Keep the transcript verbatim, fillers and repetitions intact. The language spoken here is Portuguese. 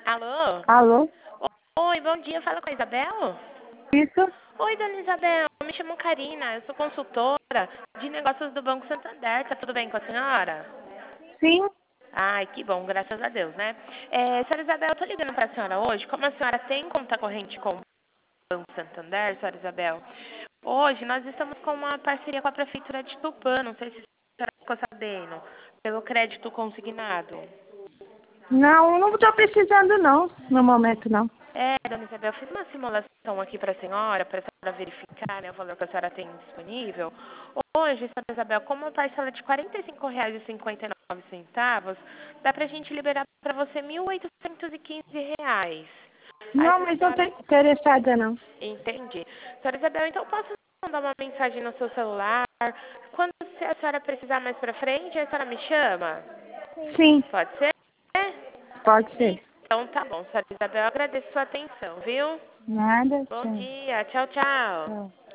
Alô? Alô? Oi, bom dia. Fala com a Isabel? Isso? Oi, dona Isabel. Me chamo Karina. Eu sou consultora de negócios do Banco Santander. Tá tudo bem com a senhora? Sim? Ai, que bom. Graças a Deus, né? É, senhora Isabel, eu tô ligando pra senhora hoje. Como a senhora tem conta corrente com o Banco Santander, senhora Isabel, hoje nós estamos com uma parceria com a Prefeitura de Tupã. Não sei se a senhora ficou sabendo. Pelo crédito consignado. Não, eu não estou precisando não, no momento não. É, dona Isabel, eu fiz uma simulação aqui para a senhora, para a senhora verificar, né, o valor que a senhora tem disponível. Hoje, senhora Isabel, com uma parcela de quarenta e cinco reais e cinquenta e nove centavos, dá para a gente liberar para você mil oitocentos e quinze reais. Aí, Não, se a mas não estou senhora... interessada não. Entendi. Senhora Isabel, então posso mandar uma mensagem no seu celular? Quando a senhora precisar mais para frente, a senhora me chama? Sim, Pode ser? pode ser. Então tá bom, senhora Isabel, eu agradeço a sua atenção, viu? Nada, Bom tchau. dia, tchau, tchau. Tchau.